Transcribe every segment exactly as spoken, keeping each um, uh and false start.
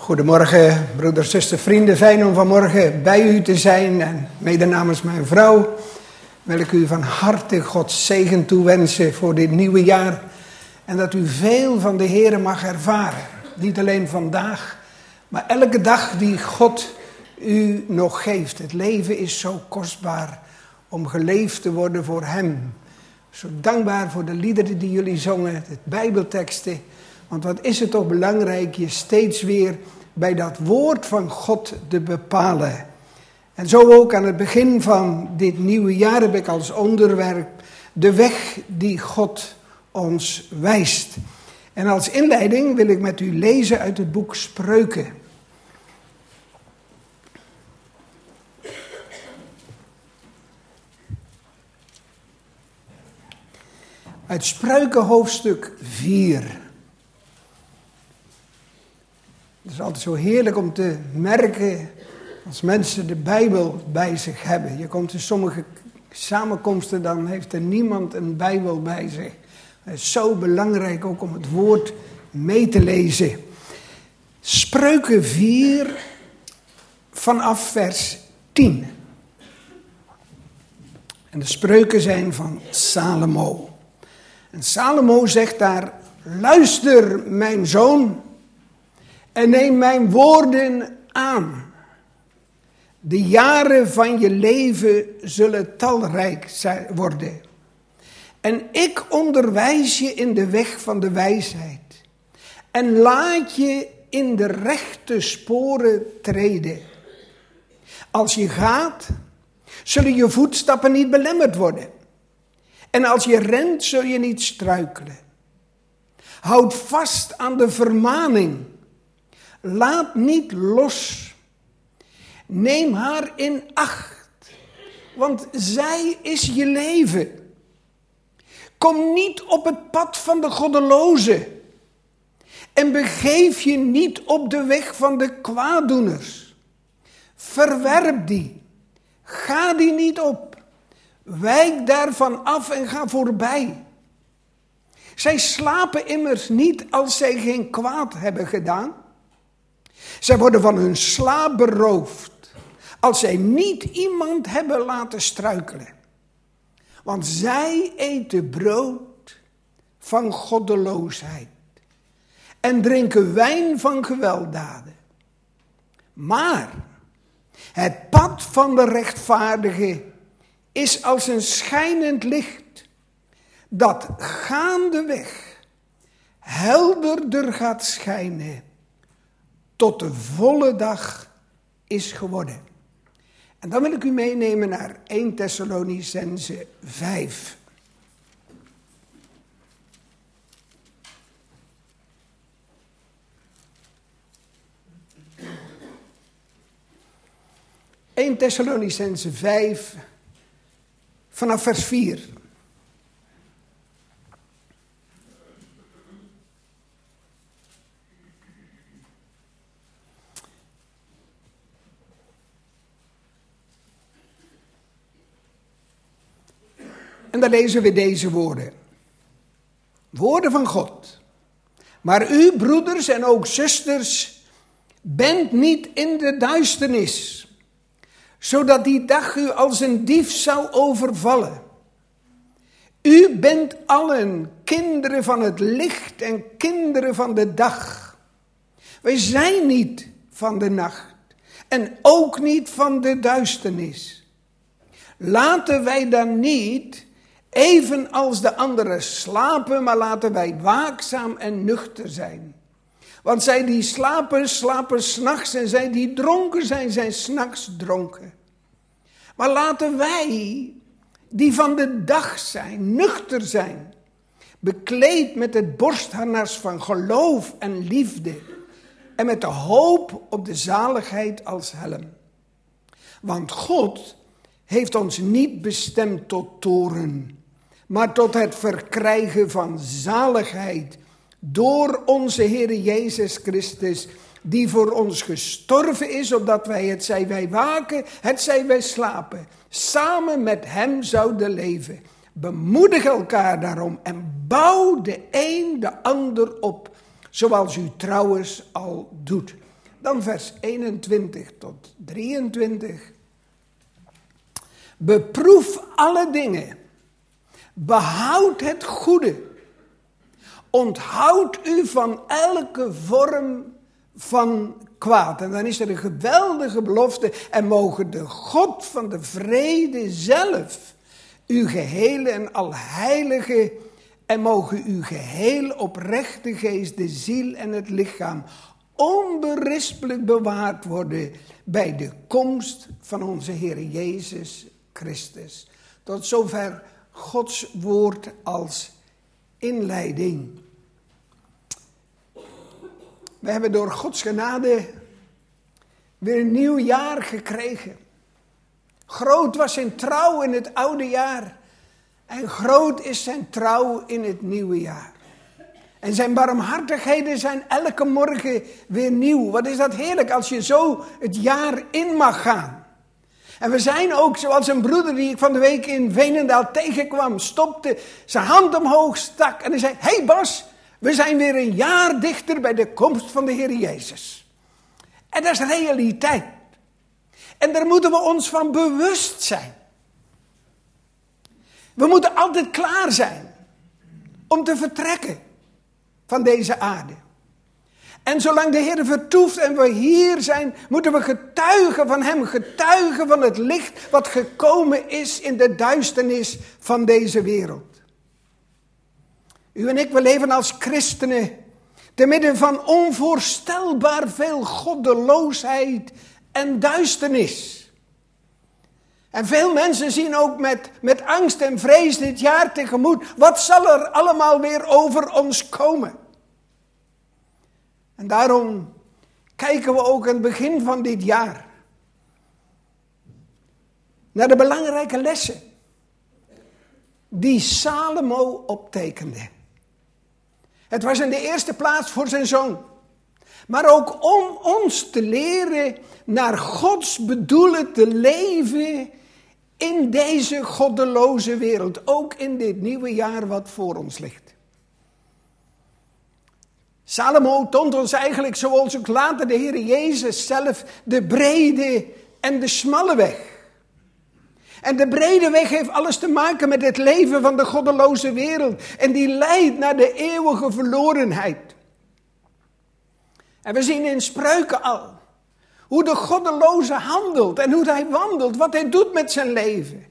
Goedemorgen, broeders, zusters, vrienden. Fijn om vanmorgen bij u te zijn. En mede namens mijn vrouw wil ik u van harte Gods zegen toewensen voor dit nieuwe jaar. En dat u veel van de Heere mag ervaren. Niet alleen vandaag, maar elke dag die God u nog geeft. Het leven is zo kostbaar om geleefd te worden voor Hem. Zo dankbaar voor de liederen die jullie zongen, de Bijbelteksten. Want wat is het toch belangrijk je steeds weer bij dat woord van God te bepalen. En zo ook aan het begin van dit nieuwe jaar heb ik als onderwerp de weg die God ons wijst. En als inleiding wil ik met u lezen uit het boek Spreuken. Uit Spreuken hoofdstuk vier. Het is altijd zo heerlijk om te merken als mensen de Bijbel bij zich hebben. Je komt in sommige samenkomsten, dan heeft er niemand een Bijbel bij zich. Het is zo belangrijk ook om het woord mee te lezen. Spreuken vier vanaf vers tien. En de spreuken zijn van Salomo. En Salomo zegt daar: luister mijn zoon en neem mijn woorden aan. De jaren van je leven zullen talrijk worden. En ik onderwijs je in de weg van de wijsheid. En laat je in de rechte sporen treden. Als je gaat, zullen je voetstappen niet belemmerd worden. En als je rent, zul je niet struikelen. Houd vast aan de vermaning. Laat niet los. Neem haar in acht, want zij is je leven. Kom niet op het pad van de goddelozen. En begeef je niet op de weg van de kwaaddoeners. Verwerp die. Ga die niet op. Wijk daarvan af en ga voorbij. Zij slapen immers niet als zij geen kwaad hebben gedaan. Zij worden van hun slaap beroofd als zij niet iemand hebben laten struikelen. Want zij eten brood van goddeloosheid en drinken wijn van gewelddaden. Maar het pad van de rechtvaardige is als een schijnend licht dat gaandeweg helderder gaat schijnen tot de volle dag is geworden. En dan wil ik u meenemen naar eerste Thessalonicenzen vijf. eerste Thessalonicenzen vijf vanaf vers vier. En dan lezen we deze woorden. Woorden van God. Maar u, broeders en ook zusters, bent niet in de duisternis, zodat die dag u als een dief zou overvallen. U bent allen kinderen van het licht en kinderen van de dag. Wij zijn niet van de nacht en ook niet van de duisternis. Laten wij dan niet evenals de anderen slapen, maar laten wij waakzaam en nuchter zijn. Want zij die slapen, slapen 's nachts en zij die dronken zijn, zijn 's nachts dronken. Maar laten wij, die van de dag zijn, nuchter zijn, bekleed met het borstharnas van geloof en liefde en met de hoop op de zaligheid als helm. Want God heeft ons niet bestemd tot toorn, maar tot het verkrijgen van zaligheid door onze Heere Jezus Christus, die voor ons gestorven is, opdat wij, het zij wij waken, het zij wij slapen, samen met hem zouden leven. Bemoedig elkaar daarom en bouw de een de ander op, zoals u trouwens al doet. Dan vers eenentwintig tot drieëntwintig. Beproef alle dingen. Behoud het goede. Onthoud u van elke vorm van kwaad. En dan is er een geweldige belofte. En mogen de God van de vrede zelf uw gehele en alheilige, en mogen uw geheel oprechte geest, de ziel en het lichaam onberispelijk bewaard worden bij de komst van onze Heer Jezus Christus. Tot zover Gods woord als inleiding. We hebben door Gods genade weer een nieuw jaar gekregen. Groot was zijn trouw in het oude jaar. En groot is zijn trouw in het nieuwe jaar. En zijn barmhartigheden zijn elke morgen weer nieuw. Wat is dat heerlijk als je zo het jaar in mag gaan. En we zijn ook zoals een broeder die ik van de week in Veenendaal tegenkwam. Stopte, zijn hand omhoog stak en hij zei: hey Bas, we zijn weer een jaar dichter bij de komst van de Heer Jezus. En dat is realiteit. En daar moeten we ons van bewust zijn. We moeten altijd klaar zijn om te vertrekken van deze aarde. En zolang de Heer vertoeft en we hier zijn, moeten we getuigen van hem, getuigen van het licht wat gekomen is in de duisternis van deze wereld. U en ik, we leven als christenen te midden van onvoorstelbaar veel goddeloosheid en duisternis. En veel mensen zien ook met, met angst en vrees dit jaar tegemoet. Wat zal er allemaal weer over ons komen? En daarom kijken we ook aan het begin van dit jaar naar de belangrijke lessen die Salomo optekende. Het was in de eerste plaats voor zijn zoon. Maar ook om ons te leren naar Gods bedoelen te leven in deze goddeloze wereld. Ook in dit nieuwe jaar wat voor ons ligt. Salomo toont ons eigenlijk, zoals ook later de Heer Jezus zelf, de brede en de smalle weg. En de brede weg heeft alles te maken met het leven van de goddeloze wereld. En die leidt naar de eeuwige verlorenheid. En we zien in Spreuken al hoe de goddeloze handelt en hoe hij wandelt, wat hij doet met zijn leven.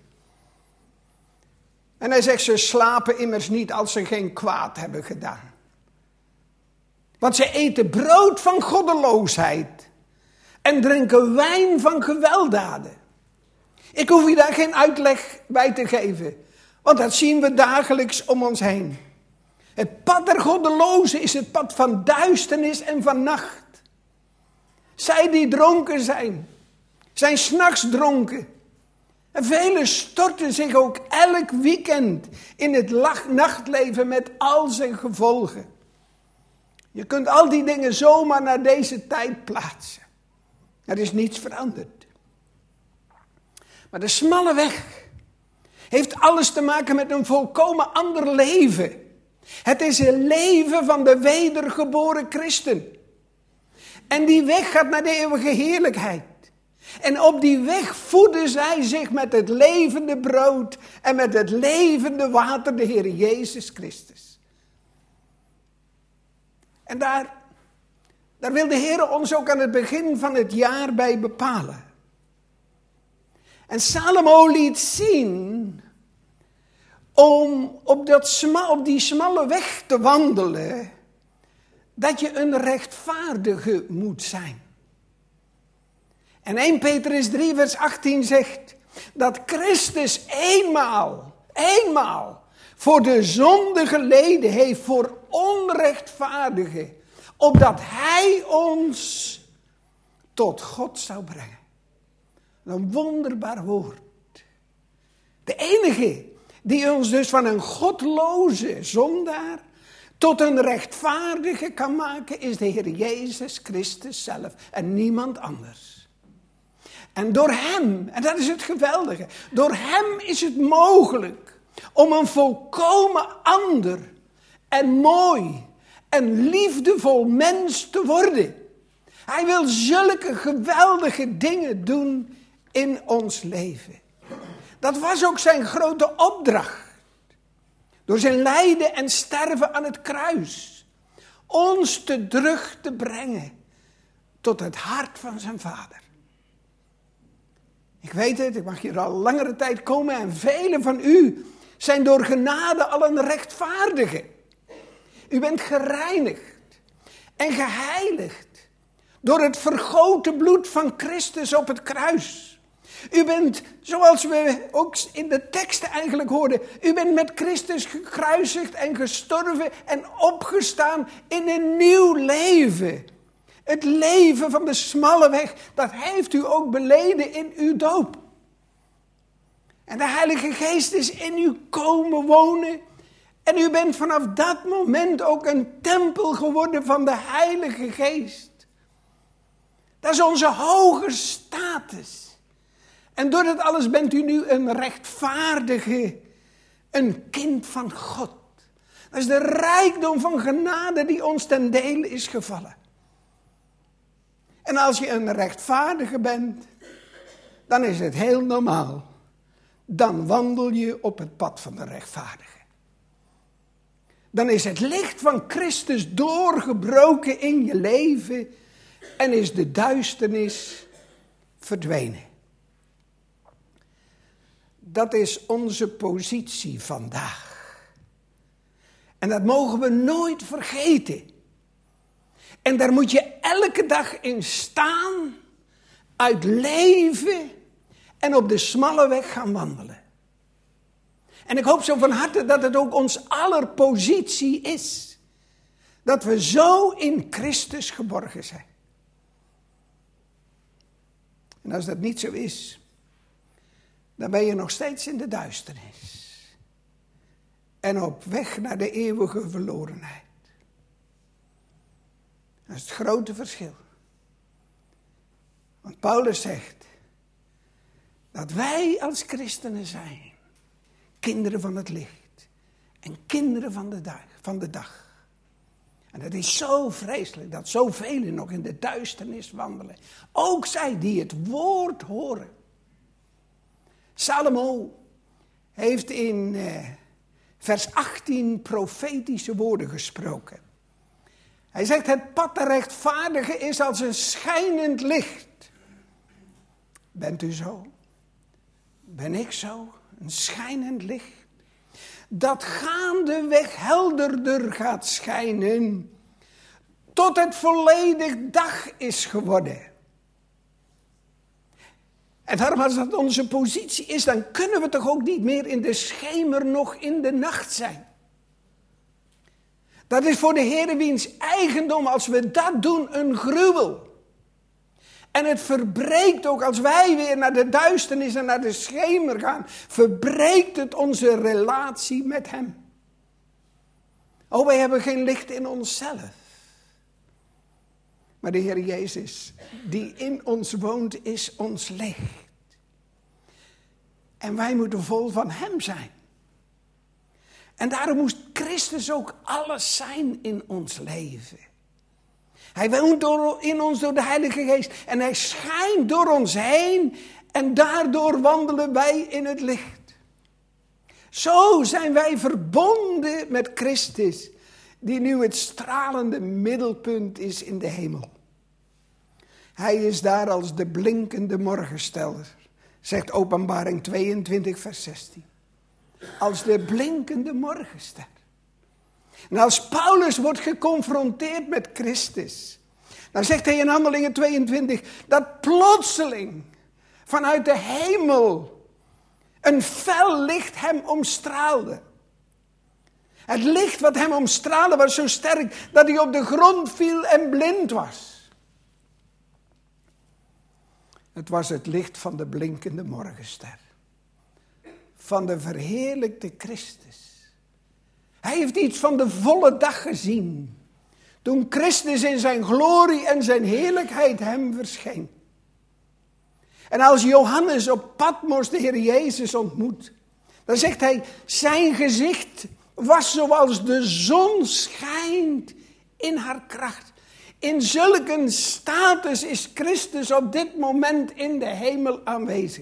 En hij zegt, ze slapen immers niet als ze geen kwaad hebben gedaan. Want ze eten brood van goddeloosheid en drinken wijn van gewelddaden. Ik hoef u daar geen uitleg bij te geven, want dat zien we dagelijks om ons heen. Het pad der goddelozen is het pad van duisternis en van nacht. Zij die dronken zijn, zijn 's nachts dronken. En velen storten zich ook elk weekend in het nachtleven met al zijn gevolgen. Je kunt al die dingen zomaar naar deze tijd plaatsen. Er is niets veranderd. Maar de smalle weg heeft alles te maken met een volkomen ander leven. Het is een leven van de wedergeboren christen. En die weg gaat naar de eeuwige heerlijkheid. En op die weg voeden zij zich met het levende brood en met het levende water, de Heer Jezus Christus. En daar, daar wil de Heer ons ook aan het begin van het jaar bij bepalen. En Salomo liet zien, om op, dat sma, op die smalle weg te wandelen, dat je een rechtvaardige moet zijn. En eerste Petrus drie vers achttien zegt dat Christus eenmaal, eenmaal voor de zonde geleden heeft voor onrechtvaardigen, opdat hij ons tot God zou brengen. Een wonderbaar woord. De enige die ons dus van een godloze zondaar tot een rechtvaardige kan maken, is de Heer Jezus Christus zelf en niemand anders. En door hem, en dat is het geweldige, door hem is het mogelijk om een volkomen ander en mooi en liefdevol mens te worden. Hij wil zulke geweldige dingen doen in ons leven. Dat was ook zijn grote opdracht. Door zijn lijden en sterven aan het kruis. Ons te terug te brengen tot het hart van zijn Vader. Ik weet het, ik mag hier al langere tijd komen en velen van u zijn door genade al een rechtvaardige. U bent gereinigd en geheiligd door het vergoten bloed van Christus op het kruis. U bent, zoals we ook in de teksten eigenlijk hoorden, u bent met Christus gekruisigd en gestorven en opgestaan in een nieuw leven. Het leven van de smalle weg, dat heeft u ook beleden in uw doop. En de Heilige Geest is in u komen wonen. En u bent vanaf dat moment ook een tempel geworden van de Heilige Geest. Dat is onze hoge status. En door dat alles bent u nu een rechtvaardige, een kind van God. Dat is de rijkdom van genade die ons ten dele is gevallen. En als je een rechtvaardige bent, dan is het heel normaal. Dan wandel je op het pad van de rechtvaardige. Dan is het licht van Christus doorgebroken in je leven en is de duisternis verdwenen. Dat is onze positie vandaag. En dat mogen we nooit vergeten. En daar moet je elke dag in staan, uit leven en op de smalle weg gaan wandelen. En ik hoop zo van harte dat het ook ons aller positie is. Dat we zo in Christus geborgen zijn. En als dat niet zo is, dan ben je nog steeds in de duisternis. En op weg naar de eeuwige verlorenheid. Dat is het grote verschil. Want Paulus zegt dat wij als christenen zijn kinderen van het licht en kinderen van de dag. Van de dag. En het is zo vreselijk dat zoveel nog in de duisternis wandelen. Ook zij die het woord horen. Salomo heeft in eh, vers achttien profetische woorden gesproken. Hij zegt, het pad der rechtvaardige is als een schijnend licht. Bent u zo? Ben ik zo? Een schijnend licht. Dat gaandeweg helderder gaat schijnen. Tot het volledig dag is geworden. En daarom als dat onze positie is, dan kunnen we toch ook niet meer in de schemer nog in de nacht zijn. Dat is voor de Heere wiens eigendom, als we dat doen, een gruwel. En het verbreekt ook, als wij weer naar de duisternis en naar de schemer gaan, verbreekt het onze relatie met hem. Oh, wij hebben geen licht in onszelf. Maar de Heer Jezus, die in ons woont, is ons licht. En wij moeten vol van hem zijn. En daarom moest Christus ook alles zijn in ons leven. Hij woont door, in ons door de Heilige Geest. En hij schijnt door ons heen. En daardoor wandelen wij in het licht. Zo zijn wij verbonden met Christus. Die nu het stralende middelpunt is in de hemel. Hij is daar als de blinkende morgenster. Zegt Openbaring tweeëntwintig vers zestien. Als de blinkende morgenster. En als Paulus wordt geconfronteerd met Christus, dan zegt hij in Handelingen tweeëntwintig, dat plotseling vanuit de hemel een fel licht hem omstraalde. Het licht wat hem omstraalde was zo sterk dat hij op de grond viel en blind was. Het was het licht van de blinkende morgenster. Van de verheerlijkte Christus. Hij heeft iets van de volle dag gezien. Toen Christus in zijn glorie en zijn heerlijkheid hem verscheen. En als Johannes op Patmos de Heer Jezus ontmoet, dan zegt hij, zijn gezicht was zoals de zon schijnt in haar kracht. In zulke status is Christus op dit moment in de hemel aanwezig.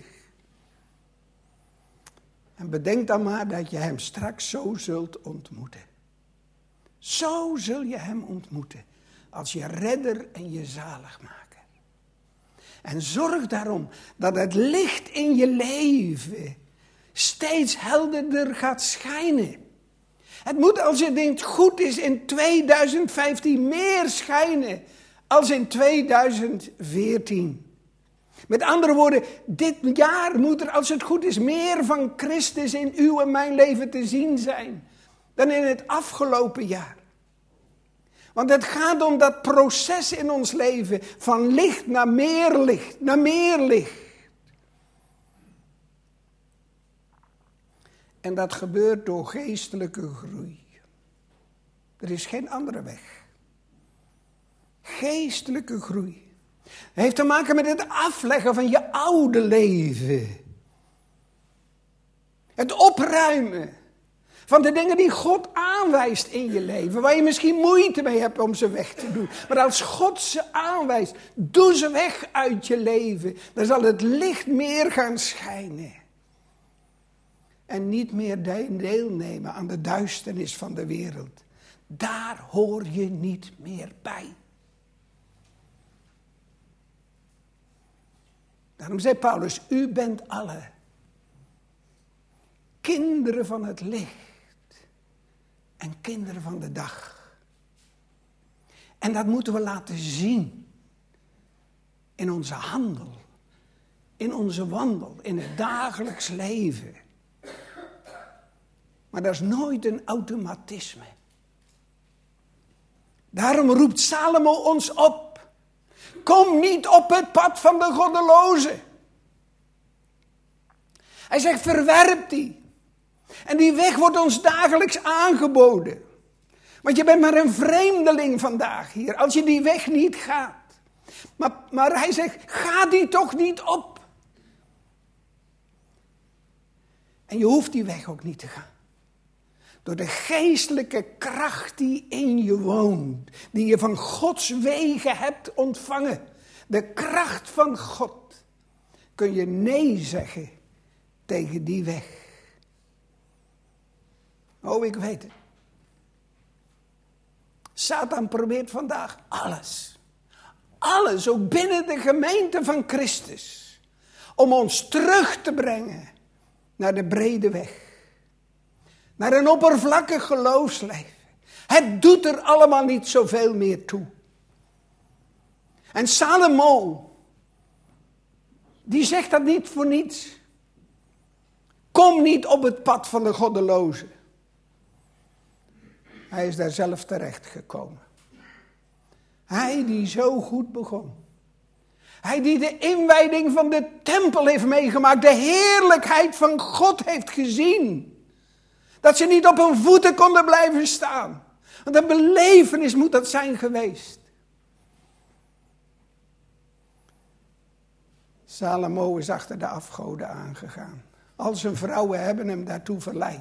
En bedenk dan maar dat je hem straks zo zult ontmoeten. Zo zul je hem ontmoeten als je redder en je zaligmaker. En zorg daarom dat het licht in je leven steeds helderder gaat schijnen. Het moet, als je denkt goed is, in tweeduizend vijftien meer schijnen als in tweeduizend veertien. Met andere woorden, dit jaar moet er, als het goed is, meer van Christus in uw en mijn leven te zien zijn dan in het afgelopen jaar. Want het gaat om dat proces in ons leven van licht naar meer licht, naar meer licht. En dat gebeurt door geestelijke groei. Er is geen andere weg. Geestelijke groei. Het heeft te maken met het afleggen van je oude leven. Het opruimen van de dingen die God aanwijst in je leven. Waar je misschien moeite mee hebt om ze weg te doen. Maar als God ze aanwijst, doe ze weg uit je leven. Dan zal het licht meer gaan schijnen. En niet meer deelnemen aan de duisternis van de wereld. Daar hoor je niet meer bij. Daarom zei Paulus, u bent alle kinderen van het licht en kinderen van de dag. En dat moeten we laten zien in onze handel, in onze wandel, in het dagelijks leven. Maar dat is nooit een automatisme. Daarom roept Salomo ons op. Kom niet op het pad van de goddeloze. Hij zegt, verwerp die. En die weg wordt ons dagelijks aangeboden. Want je bent maar een vreemdeling vandaag hier, als je die weg niet gaat. Maar, maar hij zegt, ga die toch niet op. En je hoeft die weg ook niet te gaan. Door de geestelijke kracht die in je woont. Die je van Gods wegen hebt ontvangen. De kracht van God. Kun je nee zeggen tegen die weg. Oh, ik weet het. Satan probeert vandaag alles. Alles, ook binnen de gemeente van Christus. Om ons terug te brengen naar de brede weg. Naar een oppervlakkig geloofsleven. Het doet er allemaal niet zoveel meer toe. En Salomo, die zegt dat niet voor niets. Kom niet op het pad van de goddeloze. Hij is daar zelf terecht gekomen. Hij die zo goed begon. Hij die de inwijding van de tempel heeft meegemaakt. De heerlijkheid van God heeft gezien. Dat ze niet op hun voeten konden blijven staan. Want een belevenis moet dat zijn geweest. Salomo is achter de afgoden aangegaan. Al zijn vrouwen hebben hem daartoe verleid.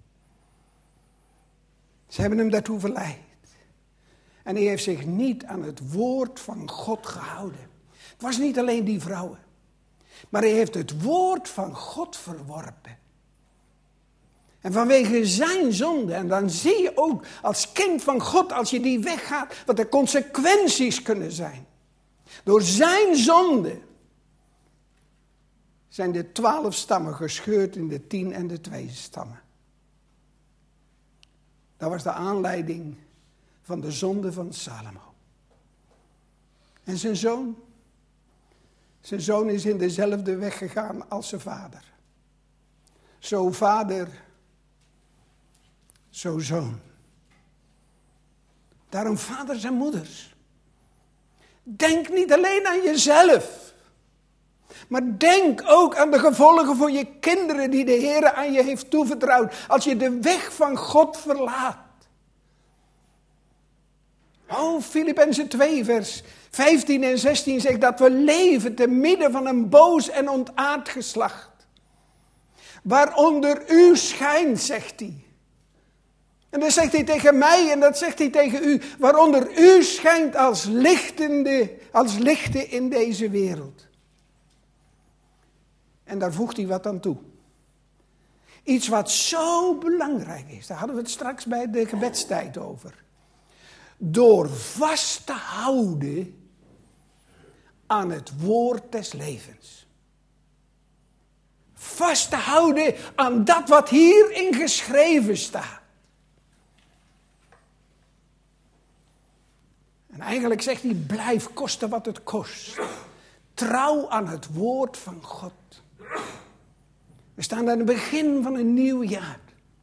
Ze hebben hem daartoe verleid. En hij heeft zich niet aan het woord van God gehouden. Het was niet alleen die vrouwen. Maar hij heeft het woord van God verworpen. En vanwege zijn zonde, en dan zie je ook als kind van God, als je die weggaat, wat de consequenties kunnen zijn. Door zijn zonde zijn de twaalf stammen gescheurd in de tien en de twee stammen. Dat was de aanleiding van de zonde van Salomo. En zijn zoon, zijn zoon is in dezelfde weg gegaan als zijn vader. Zo vader, zo zoon. Daarom vaders en moeders. Denk niet alleen aan jezelf. Maar denk ook aan de gevolgen voor je kinderen die de Heer aan je heeft toevertrouwd. Als je de weg van God verlaat. Oh, Filippenzen twee vers vijftien en zestien zegt dat we leven te midden van een boos en ontaard geslacht. Waaronder u schijnt, zegt hij. En dat zegt hij tegen mij en dat zegt hij tegen u. Waaronder u schijnt als lichtende, als lichten in deze wereld. En daar voegt hij wat aan toe. Iets wat zo belangrijk is. Daar hadden we het straks bij de gebedstijd over. Door vast te houden aan het woord des levens. Vast te houden aan dat wat hierin geschreven staat. En eigenlijk zegt hij, blijf kosten wat het kost. Trouw aan het woord van God. We staan aan het begin van een nieuw jaar.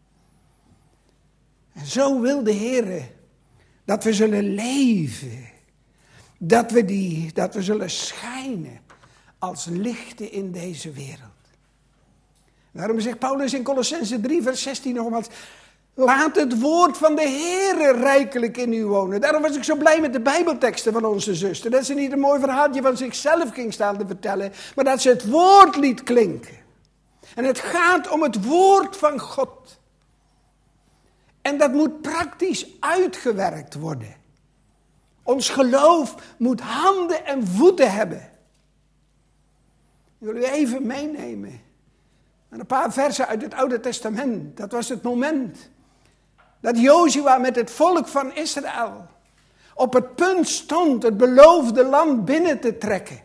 En zo wil de Heer dat we zullen leven. Dat we, die, dat we zullen schijnen als lichten in deze wereld. Daarom zegt Paulus in Kolossenzen drie vers zestien nogmaals. Laat het woord van de Heere rijkelijk in u wonen. Daarom was ik zo blij met de Bijbelteksten van onze zuster. Dat ze niet een mooi verhaaltje van zichzelf ging staan te vertellen. Maar dat ze het woord liet klinken. En het gaat om het woord van God. En dat moet praktisch uitgewerkt worden. Ons geloof moet handen en voeten hebben. Ik wil u even meenemen. Een paar versen uit het Oude Testament. Dat was het moment dat Jozua met het volk van Israël op het punt stond het beloofde land binnen te trekken.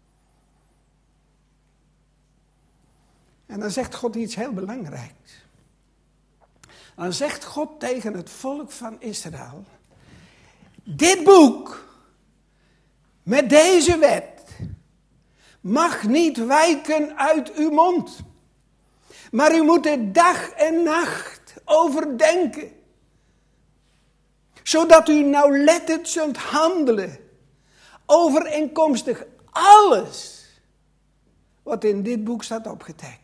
En dan zegt God iets heel belangrijks. Dan zegt God tegen het volk van Israël. Dit boek, met deze wet, mag niet wijken uit uw mond. Maar u moet er dag en nacht overdenken. Zodat u nauwlettend zult handelen. Overeenkomstig alles wat in dit boek staat opgetekend.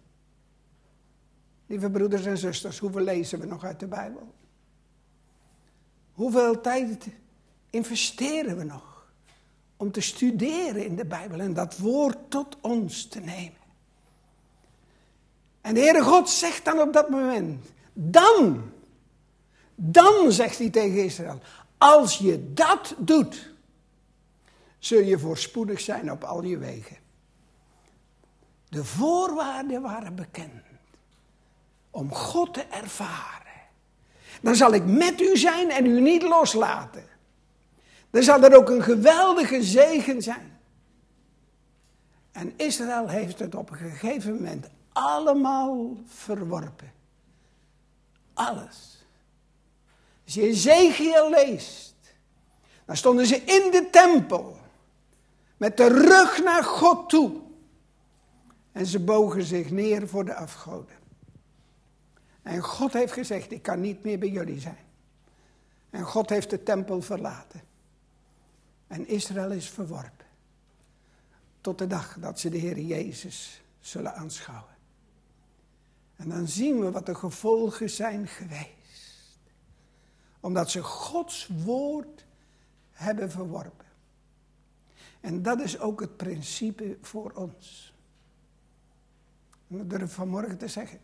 Lieve broeders en zusters, hoeveel lezen we nog uit de Bijbel? Hoeveel tijd investeren we nog om te studeren in de Bijbel en dat woord tot ons te nemen? En de Heere God zegt dan op dat moment, dan, dan zegt hij tegen Israël, als je dat doet, zul je voorspoedig zijn op al je wegen. De voorwaarden waren bekend om God te ervaren. Dan zal ik met u zijn en u niet loslaten. Dan zal er ook een geweldige zegen zijn. En Israël heeft het op een gegeven moment allemaal verworpen. Alles. Als je Ezekiel leest, dan stonden ze in de tempel met de rug naar God toe. En ze bogen zich neer voor de afgoden. En God heeft gezegd, ik kan niet meer bij jullie zijn. En God heeft de tempel verlaten. En Israël is verworpen. Tot de dag dat ze de Heer Jezus zullen aanschouwen. En dan zien we wat de gevolgen zijn geweest. Omdat ze Gods woord hebben verworpen. En dat is ook het principe voor ons. En dat durf ik vanmorgen te zeggen.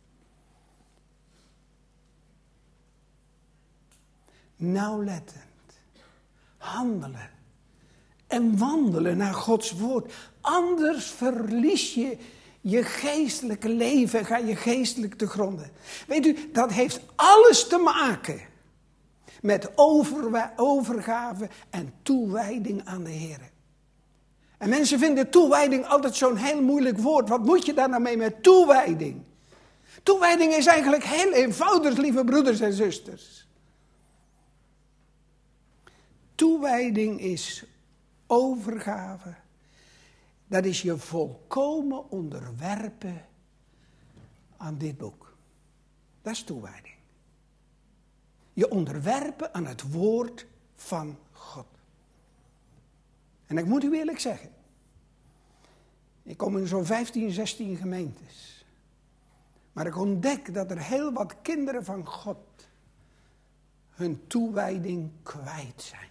Nauwlettend, handelen en wandelen naar Gods woord. Anders verlies je je geestelijke leven en ga je geestelijk te gronden. Weet u, dat heeft alles te maken met overwa- overgave en toewijding aan de Heer. En mensen vinden toewijding altijd zo'n heel moeilijk woord. Wat moet je daar nou mee met toewijding? Toewijding is eigenlijk heel eenvoudig, lieve broeders en zusters. Toewijding is overgave. Dat is je volkomen onderwerpen aan dit boek. Dat is toewijding. Je onderwerpen aan het woord van God. En ik moet u eerlijk zeggen. Ik kom in zo'n vijftien, zestien gemeentes. Maar ik ontdek dat er heel wat kinderen van God hun toewijding kwijt zijn.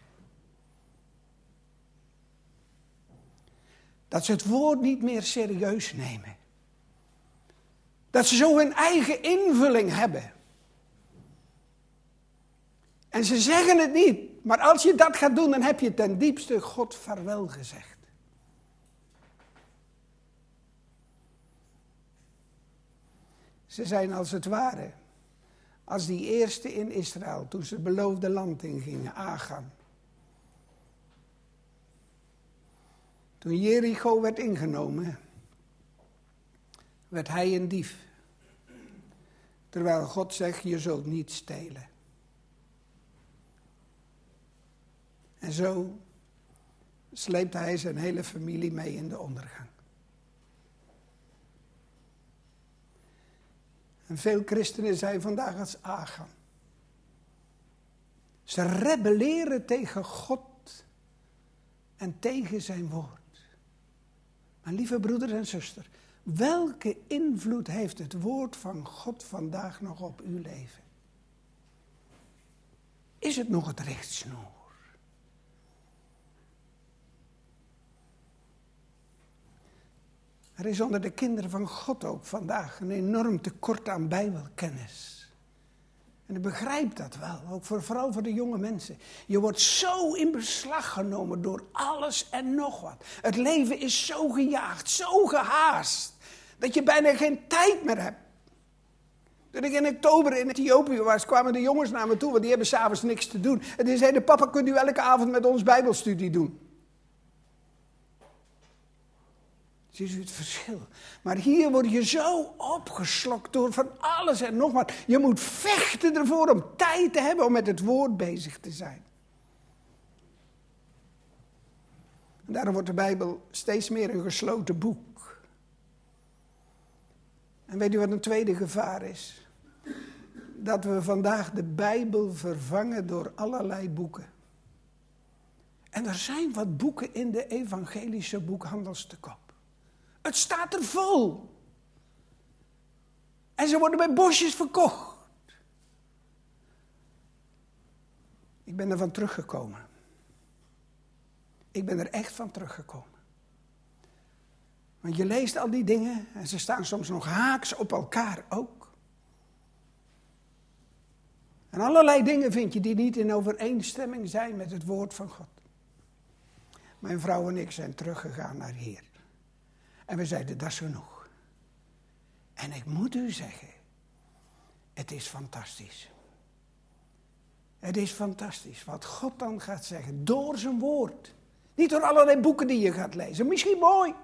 Dat ze het woord niet meer serieus nemen. Dat ze zo hun eigen invulling hebben. En ze zeggen het niet. Maar als je dat gaat doen, dan heb je ten diepste God vaarwel gezegd. Ze zijn als het ware, als die eerste in Israël, toen ze het beloofde land ingingen, Achan. Toen Jericho werd ingenomen, werd hij een dief. Terwijl God zegt, je zult niet stelen. En zo sleept hij zijn hele familie mee in de ondergang. En veel christenen zijn vandaag als Achan. Ze rebelleren tegen God en tegen zijn woord. Maar lieve broeder en zuster, welke invloed heeft het woord van God vandaag nog op uw leven? Is het nog het richtsnoer? Er is onder de kinderen van God ook vandaag een enorm tekort aan bijbelkennis. En ik begrijp dat wel, ook voor, vooral voor de jonge mensen. Je wordt zo in beslag genomen door alles en nog wat. Het leven is zo gejaagd, zo gehaast, dat je bijna geen tijd meer hebt. Toen ik in oktober in Ethiopië was, kwamen de jongens naar me toe, want die hebben s'avonds niks te doen. En die zeiden, papa, kunt u elke avond met ons bijbelstudie doen? Zie je het verschil? Maar hier word je zo opgeslokt door van alles en nog wat. Je moet vechten ervoor om tijd te hebben om met het woord bezig te zijn. En daarom wordt de Bijbel steeds meer een gesloten boek. En weet u wat een tweede gevaar is? Dat we vandaag de Bijbel vervangen door allerlei boeken. En er zijn wat boeken in de evangelische boekhandels te koop. Het staat er vol. En ze worden bij bosjes verkocht. Ik ben er van teruggekomen. Ik ben er echt van teruggekomen. Want je leest al die dingen en ze staan soms nog haaks op elkaar ook. En allerlei dingen vind je die niet in overeenstemming zijn met het woord van God. Mijn vrouw en ik zijn teruggegaan naar Heer. En we zeiden, dat is genoeg. En ik moet u zeggen, het is fantastisch. Het is fantastisch wat God dan gaat zeggen, door zijn woord. Niet door allerlei boeken die je gaat lezen, misschien mooi.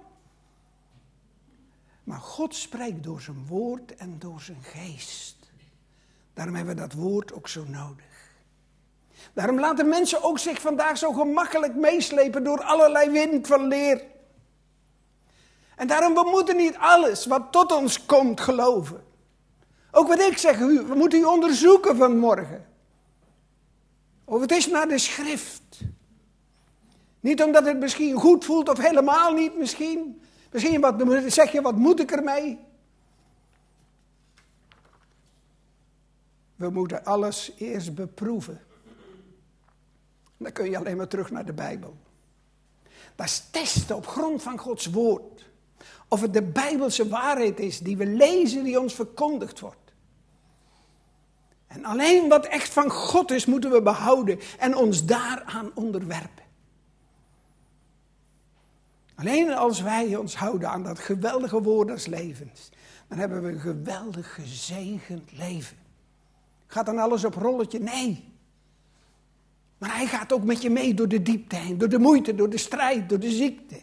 Maar God spreekt door zijn woord en door zijn geest. Daarom hebben we dat woord ook zo nodig. Daarom laten mensen ook zich vandaag zo gemakkelijk meeslepen door allerlei wind van leer. En daarom, we moeten niet alles wat tot ons komt geloven. Ook wat ik zeg, we moeten u onderzoeken vanmorgen. Of het is naar de schrift. Niet omdat het misschien goed voelt of helemaal niet misschien. Misschien wat, zeg je, wat moet ik ermee? We moeten alles eerst beproeven. Dan kun je alleen maar terug naar de Bijbel. Dat is testen op grond van Gods woord. Of het de Bijbelse waarheid is die we lezen, die ons verkondigd wordt. En alleen wat echt van God is, moeten we behouden en ons daaraan onderwerpen. Alleen als wij ons houden aan dat geweldige woord des levens, dan hebben we een geweldig gezegend leven. Gaat dan alles op rolletje? Nee. Maar hij gaat ook met je mee door de diepte heen, door de moeite, door de strijd, door de ziekte.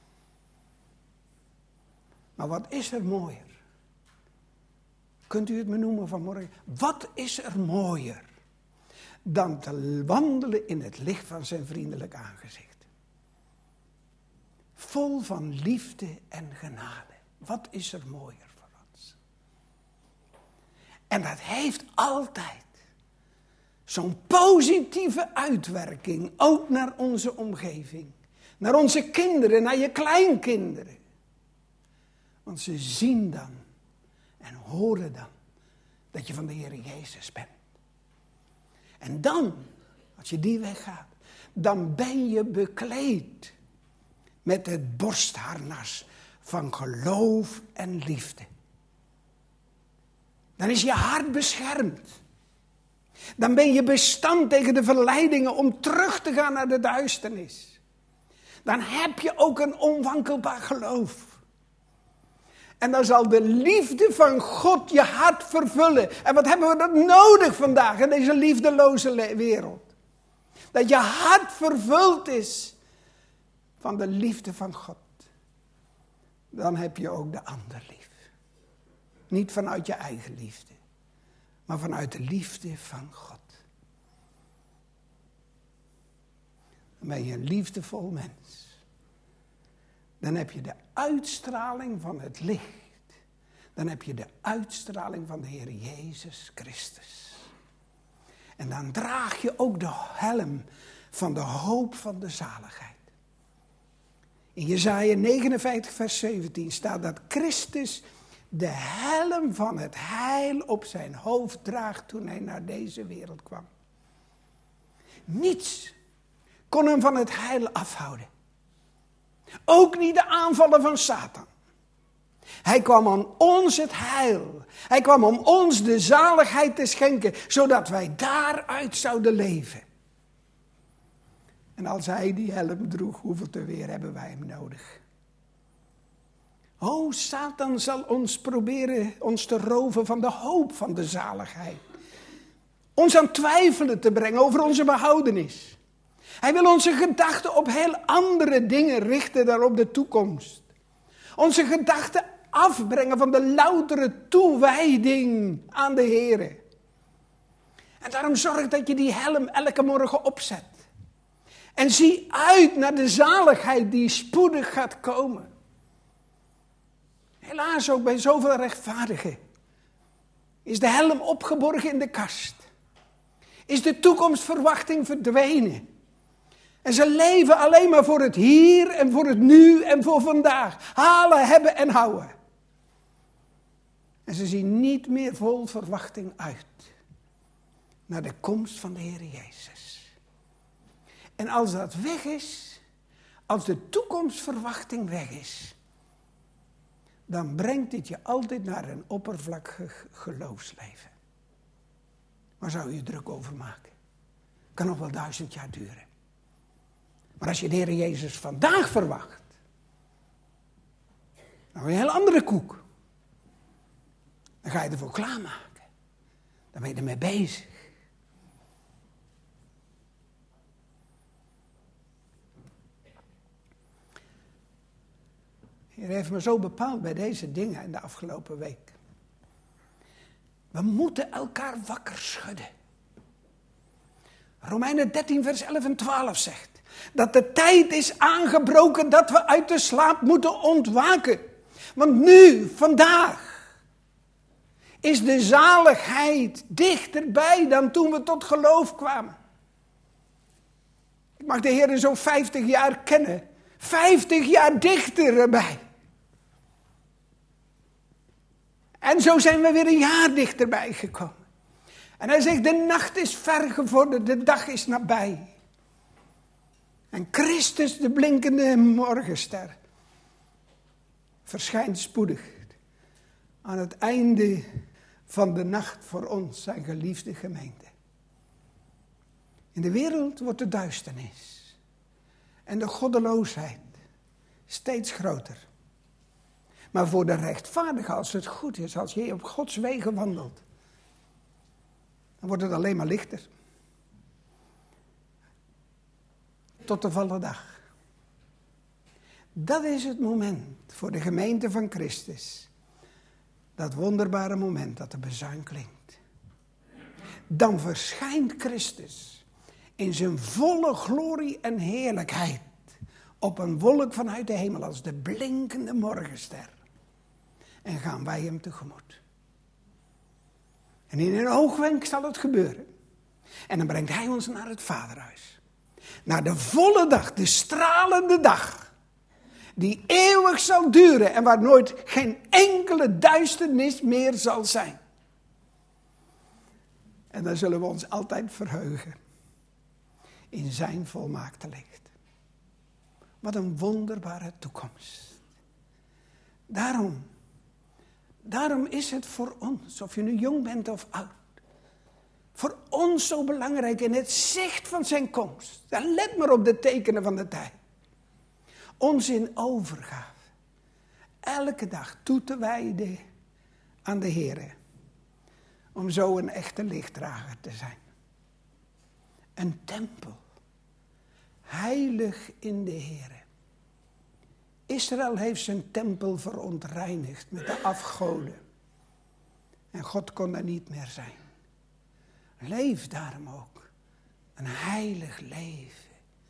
Maar wat is er mooier? Kunt u het me noemen vanmorgen? Wat is er mooier dan te wandelen in het licht van zijn vriendelijk aangezicht? Vol van liefde en genade. Wat is er mooier voor ons? En dat heeft altijd zo'n positieve uitwerking, ook naar onze omgeving. Naar onze kinderen, naar je kleinkinderen. Want ze zien dan en horen dan dat je van de Heer Jezus bent. En dan, als je die weg gaat, dan ben je bekleed met het borstharnas van geloof en liefde. Dan is je hart beschermd. Dan ben je bestand tegen de verleidingen om terug te gaan naar de duisternis. Dan heb je ook een onwankelbaar geloof. En dan zal de liefde van God je hart vervullen. En wat hebben we dat nodig vandaag in deze liefdeloze wereld? Dat je hart vervuld is van de liefde van God. Dan heb je ook de ander lief. Niet vanuit je eigen liefde, maar vanuit de liefde van God. Dan ben je een liefdevol mens. Dan heb je de uitstraling van het licht. Dan heb je de uitstraling van de Heer Jezus Christus. En dan draag je ook de helm van de hoop van de zaligheid. In Jesaja negenenvijftig vers zeventien staat dat Christus de helm van het heil op zijn hoofd draagt toen hij naar deze wereld kwam. Niets kon hem van het heil afhouden. Ook niet de aanvallen van Satan. Hij kwam om ons het heil. Hij kwam om ons de zaligheid te schenken, zodat wij daaruit zouden leven. En als hij die helm droeg, hoeveel te weer hebben wij hem nodig? Oh, Satan zal ons proberen ons te roven van de hoop van de zaligheid. Ons aan twijfelen te brengen over onze behoudenis. Hij wil onze gedachten op heel andere dingen richten dan op de toekomst. Onze gedachten afbrengen van de loutere toewijding aan de Heer. En daarom zorg dat je die helm elke morgen opzet. En zie uit naar de zaligheid die spoedig gaat komen. Helaas ook bij zoveel rechtvaardigen is de helm opgeborgen in de kast. Is de toekomstverwachting verdwenen. En ze leven alleen maar voor het hier en voor het nu en voor vandaag. Halen, hebben en houden. En ze zien niet meer vol verwachting uit naar de komst van de Heer Jezus. En als dat weg is, als de toekomstverwachting weg is, dan brengt dit je altijd naar een oppervlakkig geloofsleven. Waar zou je druk over maken? Kan nog wel duizend jaar duren. Maar als je de Heer Jezus vandaag verwacht, dan wil je een heel andere koek. Dan ga je ervoor klaarmaken. Dan ben je ermee bezig. De Heer heeft me zo bepaald bij deze dingen in de afgelopen week. We moeten elkaar wakker schudden. Romeinen dertien vers elf en twaalf zegt dat de tijd is aangebroken dat we uit de slaap moeten ontwaken. Want nu, vandaag, is de zaligheid dichterbij dan toen we tot geloof kwamen. Ik mag de Heer zo'n vijftig jaar kennen. vijftig jaar dichterbij. En zo zijn we weer een jaar dichterbij gekomen. En hij zegt, de nacht is ver gevorderd, de dag is nabij. En Christus, de blinkende morgenster, verschijnt spoedig aan het einde van de nacht voor ons, zijn geliefde gemeente. In de wereld wordt de duisternis en de goddeloosheid steeds groter. Maar voor de rechtvaardige, als het goed is, als je op Gods wegen wandelt, dan wordt het alleen maar lichter. Tot de volle dag. Dat is het moment voor de gemeente van Christus. Dat wonderbare moment dat de bezuin klinkt. Dan verschijnt Christus in zijn volle glorie en heerlijkheid op een wolk vanuit de hemel als de blinkende morgenster. En gaan wij hem tegemoet. En in een oogwenk zal het gebeuren. En dan brengt hij ons naar het Vaderhuis. Naar de volle dag, de stralende dag. Die eeuwig zal duren en waar nooit geen enkele duisternis meer zal zijn. En dan zullen we ons altijd verheugen. In zijn volmaakte licht. Wat een wonderbare toekomst. Daarom, daarom is het voor ons, of je nu jong bent of oud, Voor ons zo belangrijk in het zicht van zijn komst. Dan let maar op de tekenen van de tijd. Ons in overgave. Elke dag toe te wijden aan de Heer. Om zo een echte lichtdrager te zijn. Een tempel. Heilig in de Heer. Israël heeft zijn tempel verontreinigd met de afgoden. En God kon er niet meer zijn. Leef daarom ook een heilig leven.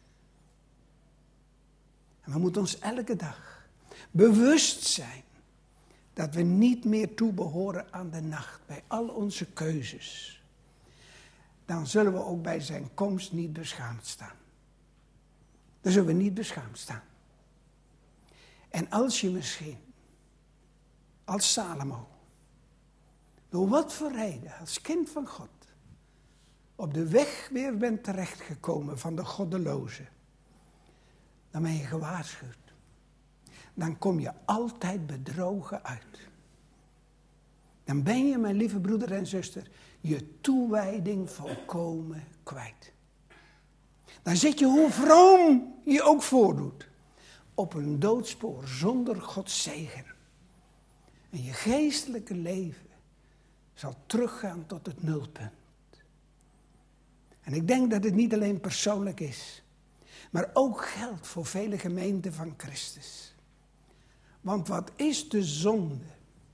En we moeten ons elke dag bewust zijn dat we niet meer toebehoren aan de nacht bij al onze keuzes. Dan zullen we ook bij zijn komst niet beschaamd staan. Dan zullen we niet beschaamd staan. En als je misschien, als Salomo, door wat voor reden, als kind van God, op de weg weer bent terechtgekomen van de goddeloze, dan ben je gewaarschuwd. Dan kom je altijd bedrogen uit. Dan ben je, mijn lieve broeder en zuster, je toewijding volkomen kwijt. Dan zit je, hoe vroom je ook voordoet, op een doodspoor zonder Gods zegen. En je geestelijke leven zal teruggaan tot het nulpunt. En ik denk dat het niet alleen persoonlijk is, maar ook geldt voor vele gemeenten van Christus. Want wat is de zonde?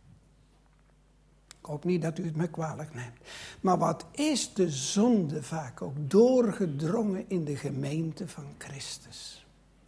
Ik hoop niet dat u het me kwalijk neemt. Maar wat is de zonde vaak ook doorgedrongen in de gemeente van Christus?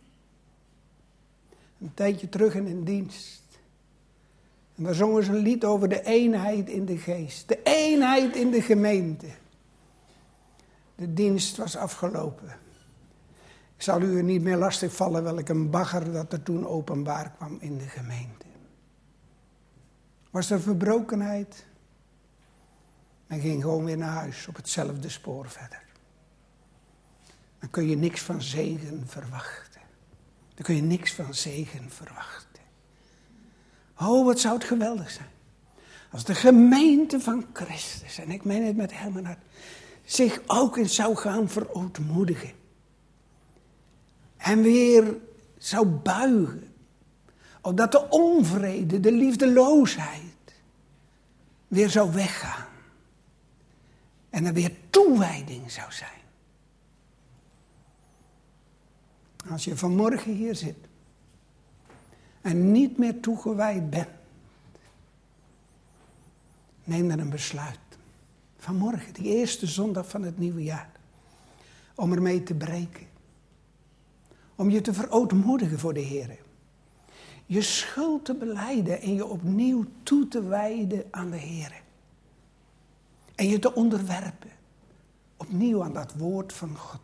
Een tijdje terug in een dienst. En daar zongen ze een lied over de eenheid in de geest. De eenheid in de gemeente. De dienst was afgelopen. Ik zal u er niet meer lastig vallen welk een bagger dat er toen openbaar kwam in de gemeente. Was er verbrokenheid? Men ging gewoon weer naar huis op hetzelfde spoor verder. Dan kun je niks van zegen verwachten. Dan kun je niks van zegen verwachten. Oh, wat zou het geweldig zijn. Als de gemeente van Christus, en ik meen het met heel mijn hart, zich ook eens zou gaan verootmoedigen. En weer zou buigen. Opdat de onvrede, de liefdeloosheid weer zou weggaan. En er weer toewijding zou zijn. Als je vanmorgen hier zit. En niet meer toegewijd bent. Neem dan een besluit. Vanmorgen, die eerste zondag van het nieuwe jaar. Om ermee te breken. Om je te verootmoedigen voor de Heer. Je schuld te belijden en je opnieuw toe te wijden aan de Heer. En je te onderwerpen. Opnieuw aan dat woord van God.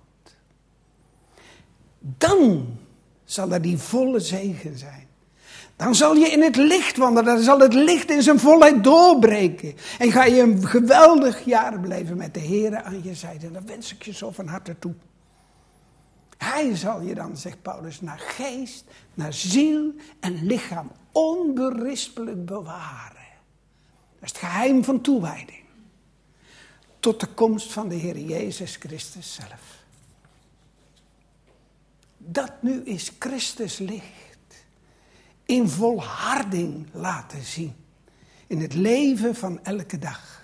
Dan zal er die volle zegen zijn. Dan zal je in het licht wandelen. Dan zal het licht in zijn volheid doorbreken. En ga je een geweldig jaar beleven met de Heer aan je zijde. En dat wens ik je zo van harte toe. Hij zal je dan, zegt Paulus, naar geest, naar ziel en lichaam onberispelijk bewaren. Dat is het geheim van toewijding. Tot de komst van de Heer Jezus Christus zelf. Dat nu is Christus licht. In volharding laten zien. In het leven van elke dag.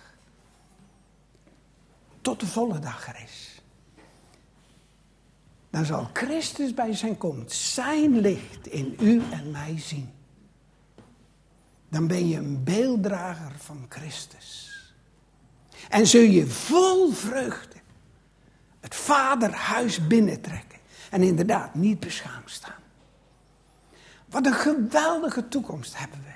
Tot de volle dag er is. Dan zal Christus bij zijn komst zijn licht in u en mij zien. Dan ben je een beelddrager van Christus. En zul je vol vreugde het vaderhuis binnentrekken. En inderdaad niet beschaamd staan. Wat een geweldige toekomst hebben we.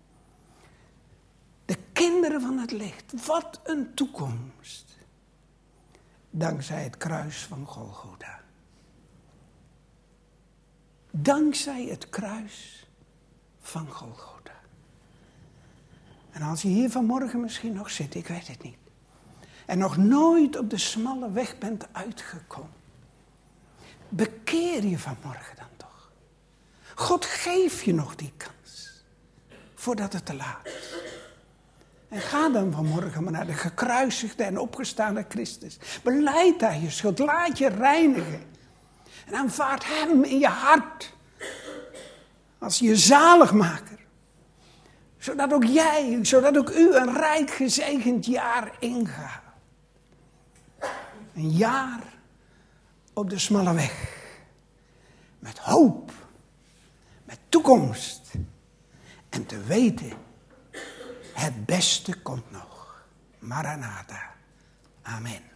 De kinderen van het licht. Wat een toekomst. Dankzij het kruis van Golgotha. Dankzij het kruis van Golgotha. En als je hier vanmorgen misschien nog zit, ik weet het niet. En nog nooit op de smalle weg bent uitgekomen. Bekeer je vanmorgen dan toch. God geeft je nog die kans. Voordat het te laat is. En ga dan vanmorgen maar naar de gekruisigde en opgestane Christus. Belijd daar je schuld, laat je reinigen. En aanvaard hem in je hart als je zaligmaker. Zodat ook jij, zodat ook u een rijk gezegend jaar ingaat. Een jaar op de smalle weg. Met hoop. Met toekomst. En te weten, het beste komt nog. Maranatha. Amen.